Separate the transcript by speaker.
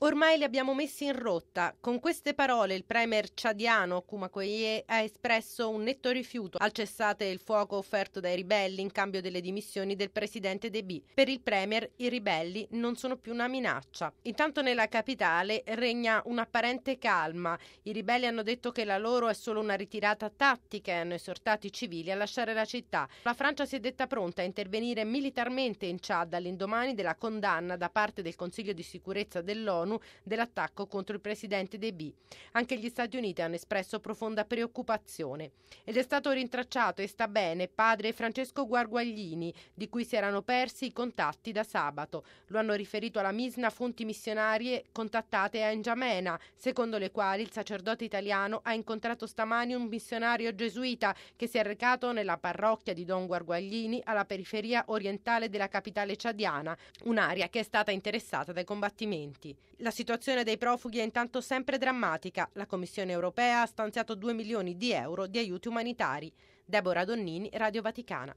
Speaker 1: Ormai li abbiamo messi in rotta. Con queste parole il premier ciadiano Kumakoye ha espresso un netto rifiuto al cessate il fuoco offerto dai ribelli in cambio delle dimissioni del presidente Deby. Per il premier i ribelli non sono più una minaccia. Intanto nella capitale regna un'apparente calma. I ribelli hanno detto che la loro è solo una ritirata tattica e hanno esortato i civili a lasciare la città. La Francia si è detta pronta a intervenire militarmente in Ciad all'indomani della condanna da parte del Consiglio di sicurezza dell'ONU dell'attacco contro il presidente Deby. Anche gli Stati Uniti hanno espresso profonda preoccupazione. Ed è stato rintracciato e sta bene padre Francesco Guarguaglini, di cui si erano persi i contatti da sabato. Lo hanno riferito alla Misna fonti missionarie contattate a N'Djamena, secondo le quali il sacerdote italiano ha incontrato stamani un missionario gesuita che si è recato nella parrocchia di Don Guarguaglini alla periferia orientale della capitale ciadiana, un'area che è stata interessata dai combattimenti. La situazione dei profughi è intanto sempre drammatica. La Commissione europea ha stanziato 2 milioni di euro di aiuti umanitari. Deborah Donnini, Radio Vaticana.